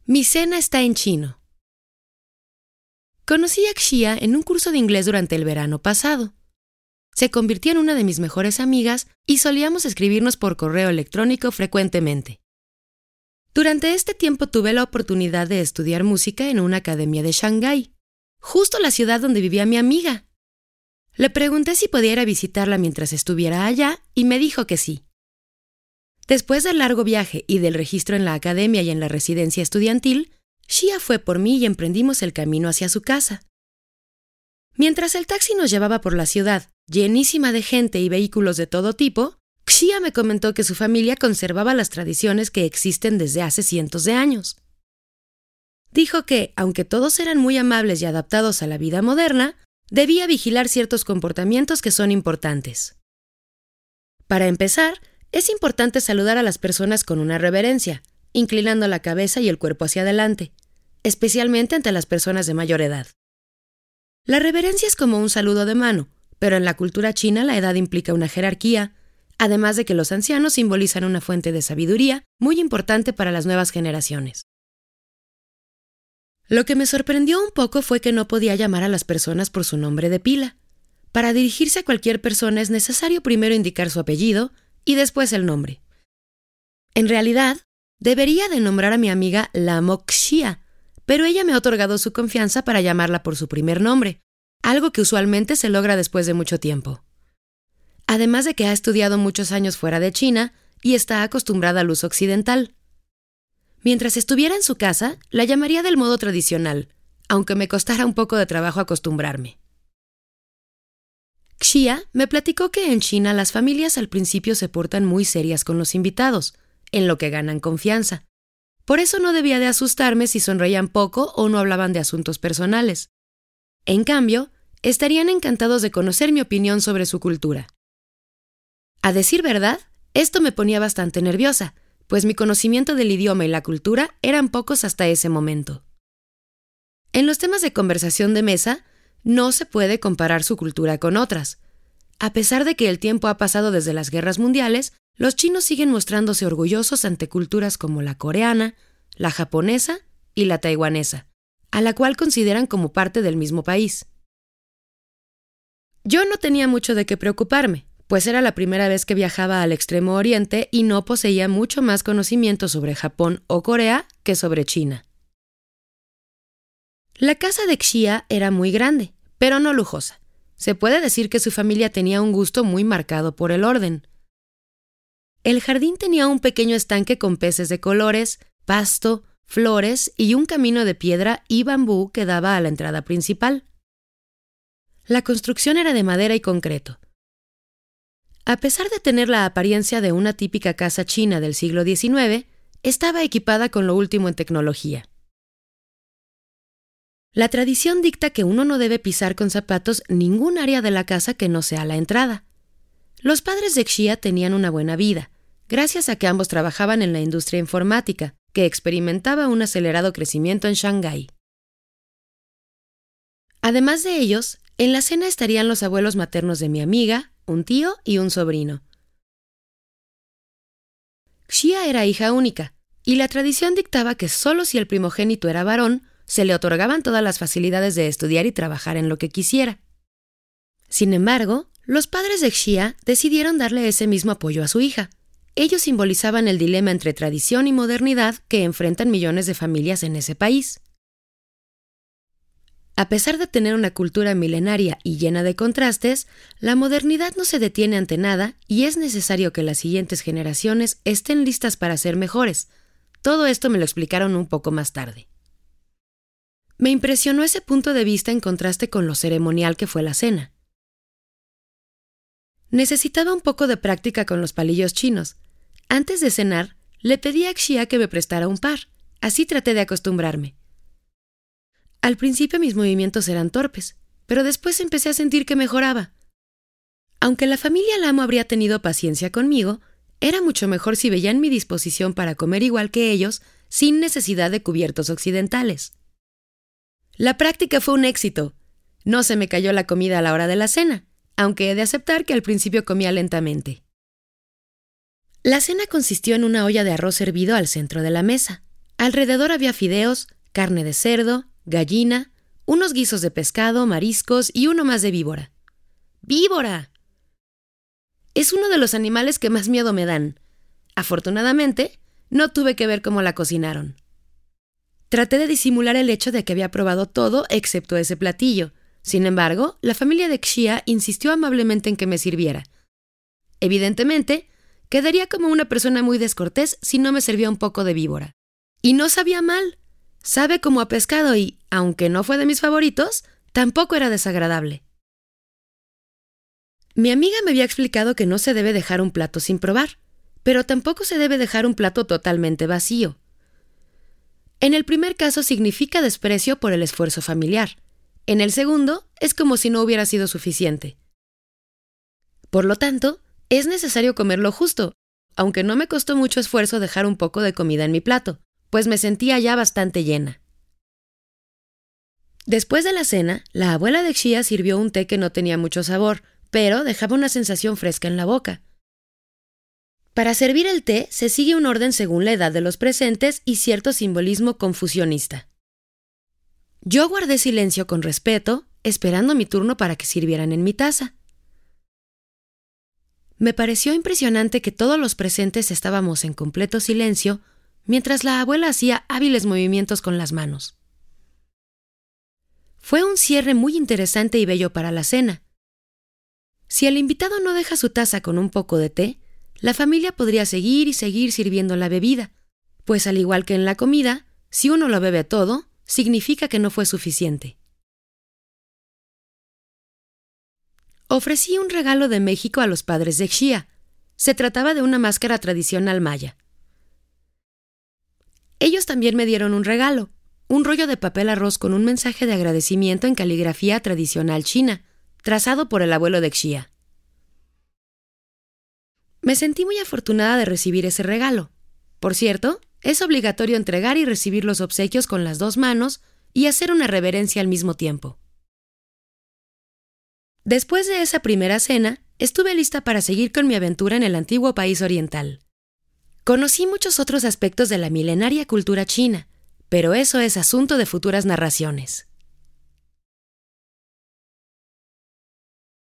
Mi cena está en chino. Conocí a Xia en un curso de inglés durante el verano pasado. Se convirtió en una de mis mejores amigas y solíamos escribirnos por correo electrónico frecuentemente. Durante este tiempo tuve la oportunidad de estudiar música en una academia de Shanghái, justo la ciudad donde vivía mi amiga. Le pregunté si podía ir a visitarla mientras estuviera allá y me dijo que sí. Después del largo viaje y del registro en la academia y en la residencia estudiantil, Xia fue por mí y emprendimos el camino hacia su casa. Mientras el taxi nos llevaba por la ciudad, llenísima de gente y vehículos de todo tipo, Xia me comentó que su familia conservaba las tradiciones que existen desde hace cientos de años. Dijo que, aunque todos eran muy amables y adaptados a la vida moderna, debía vigilar ciertos comportamientos que son importantes. Para empezar, es importante saludar a las personas con una reverencia, inclinando la cabeza y el cuerpo hacia adelante, especialmente ante las personas de mayor edad. La reverencia es como un saludo de mano, pero en la cultura china la edad implica una jerarquía, además de que los ancianos simbolizan una fuente de sabiduría muy importante para las nuevas generaciones. Lo que me sorprendió un poco fue que no podía llamar a las personas por su nombre de pila. Para dirigirse a cualquier persona es necesario primero indicar su apellido y después el nombre. En realidad, debería de nombrar a mi amiga Lamo Xia, pero ella me ha otorgado su confianza para llamarla por su primer nombre, algo que usualmente se logra después de mucho tiempo. Además de que ha estudiado muchos años fuera de China y está acostumbrada al uso occidental. Mientras estuviera en su casa, la llamaría del modo tradicional, aunque me costara un poco de trabajo acostumbrarme. Xia me platicó que en China las familias al principio se portan muy serias con los invitados, en lo que ganan confianza. Por eso no debía de asustarme si sonreían poco o no hablaban de asuntos personales. En cambio, estarían encantados de conocer mi opinión sobre su cultura. A decir verdad, esto me ponía bastante nerviosa, pues mi conocimiento del idioma y la cultura eran pocos hasta ese momento. En los temas de conversación de mesa, no se puede comparar su cultura con otras. A pesar de que el tiempo ha pasado desde las guerras mundiales, los chinos siguen mostrándose orgullosos ante culturas como la coreana, la japonesa y la taiwanesa, a la cual consideran como parte del mismo país. Yo no tenía mucho de qué preocuparme, pues era la primera vez que viajaba al Extremo Oriente y no poseía mucho más conocimiento sobre Japón o Corea que sobre China. La casa de Xia era muy grande, pero no lujosa. Se puede decir que su familia tenía un gusto muy marcado por el orden. El jardín tenía un pequeño estanque con peces de colores, pasto, flores y un camino de piedra y bambú que daba a la entrada principal. La construcción era de madera y concreto. A pesar de tener la apariencia de una típica casa china del siglo XIX, estaba equipada con lo último en tecnología. La tradición dicta que uno no debe pisar con zapatos ningún área de la casa que no sea la entrada. Los padres de Xia tenían una buena vida, gracias a que ambos trabajaban en la industria informática, que experimentaba un acelerado crecimiento en Shanghái. Además de ellos, en la cena estarían los abuelos maternos de mi amiga, un tío y un sobrino. Xia era hija única, y la tradición dictaba que solo si el primogénito era varón, se le otorgaban todas las facilidades de estudiar y trabajar en lo que quisiera. Sin embargo, los padres de Xia decidieron darle ese mismo apoyo a su hija. Ellos simbolizaban el dilema entre tradición y modernidad que enfrentan millones de familias en ese país. A pesar de tener una cultura milenaria y llena de contrastes, la modernidad no se detiene ante nada y es necesario que las siguientes generaciones estén listas para ser mejores. Todo esto me lo explicaron un poco más tarde. Me impresionó ese punto de vista en contraste con lo ceremonial que fue la cena. Necesitaba un poco de práctica con los palillos chinos. Antes de cenar, le pedí a Xia que me prestara un par. Así traté de acostumbrarme. Al principio mis movimientos eran torpes, pero después empecé a sentir que mejoraba. Aunque la familia Lamo habría tenido paciencia conmigo, era mucho mejor si veían mi disposición para comer igual que ellos, sin necesidad de cubiertos occidentales. La práctica fue un éxito. No se me cayó la comida a la hora de la cena, aunque he de aceptar que al principio comía lentamente. La cena consistió en una olla de arroz hervido al centro de la mesa. Alrededor había fideos, carne de cerdo, gallina, unos guisos de pescado, mariscos y uno más de víbora. ¡Víbora! Es uno de los animales que más miedo me dan. Afortunadamente, no tuve que ver cómo la cocinaron. Traté de disimular el hecho de que había probado todo excepto ese platillo. Sin embargo, la familia de Xia insistió amablemente en que me sirviera. Evidentemente, quedaría como una persona muy descortés si no me servía un poco de víbora. Y no sabía mal. Sabe como a pescado y, aunque no fue de mis favoritos, tampoco era desagradable. Mi amiga me había explicado que no se debe dejar un plato sin probar, pero tampoco se debe dejar un plato totalmente vacío. En el primer caso significa desprecio por el esfuerzo familiar. En el segundo, es como si no hubiera sido suficiente. Por lo tanto, es necesario comer lo justo, aunque no me costó mucho esfuerzo dejar un poco de comida en mi plato, pues me sentía ya bastante llena. Después de la cena, la abuela de Xia sirvió un té que no tenía mucho sabor, pero dejaba una sensación fresca en la boca. Para servir el té se sigue un orden según la edad de los presentes y cierto simbolismo confucionista. Yo guardé silencio con respeto, esperando mi turno para que sirvieran en mi taza. Me pareció impresionante que todos los presentes estábamos en completo silencio, mientras la abuela hacía hábiles movimientos con las manos. Fue un cierre muy interesante y bello para la cena. Si el invitado no deja su taza con un poco de té, la familia podría seguir y seguir sirviendo la bebida, pues al igual que en la comida, si uno lo bebe todo, significa que no fue suficiente. Ofrecí un regalo de México a los padres de Xia. Se trataba de una máscara tradicional maya. Ellos también me dieron un regalo, un rollo de papel arroz con un mensaje de agradecimiento en caligrafía tradicional china, trazado por el abuelo de Xia. Me sentí muy afortunada de recibir ese regalo. Por cierto, es obligatorio entregar y recibir los obsequios con las dos manos y hacer una reverencia al mismo tiempo. Después de esa primera cena, estuve lista para seguir con mi aventura en el antiguo país oriental. Conocí muchos otros aspectos de la milenaria cultura china, pero eso es asunto de futuras narraciones.